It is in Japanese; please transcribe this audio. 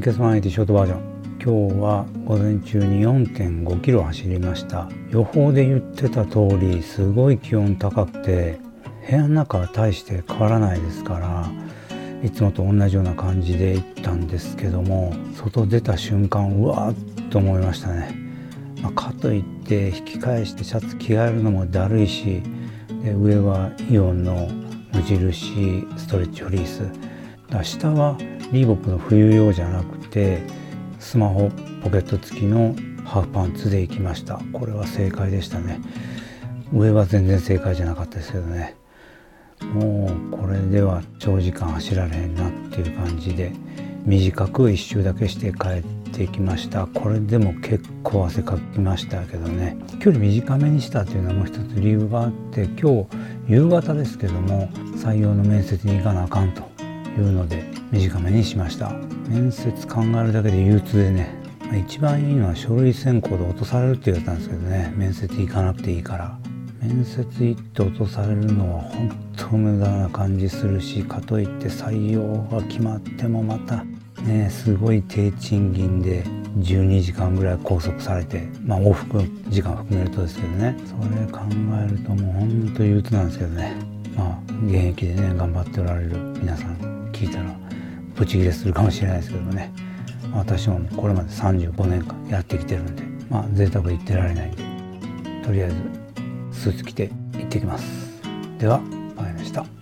血マン80ショートバージョン。今日は午前中に 4.5 キロ走りました。予報で言ってた通りすごい気温高くて、部屋の中は大して変わらないですから、いつもと同じような感じで行ったんですけども、外出た瞬間うわーっと思いましたね。かといって引き返してシャツ着替えるのもだるいし、で上はイオンの無印ストレッチフリース、下はリーボックの冬用じゃなくてスマホポケット付きのハーフパンツで行きました。これは正解でしたね。上は全然正解じゃなかったですけどね。もうこれでは長時間走られへんなっていう感じで、短く一周だけして帰ってきました。これでも結構汗かきましたけどね。距離短めにしたというのはもう一つ理由があって、今日夕方ですけども採用の面接に行かなあかんというので短めにしました。面接考えるだけで憂鬱でね、一番いいのは書類選考で落とされるって言われたんですけどね、面接行かなくていいから。面接行って落とされるのは本当無駄な感じするし、かといって採用が決まってもまたね、すごい低賃金で12時間ぐらい拘束されて、往復時間含めるとですけどね、それ考えるともう本当憂鬱なんですけどね。現役でね頑張っておられる皆さん聞いたらブチギレするかもしれないですけどもね、私もこれまで35年間やってきてるんで、贅沢言ってられないんで、とりあえずスーツ着て行ってきます。では、バイでした。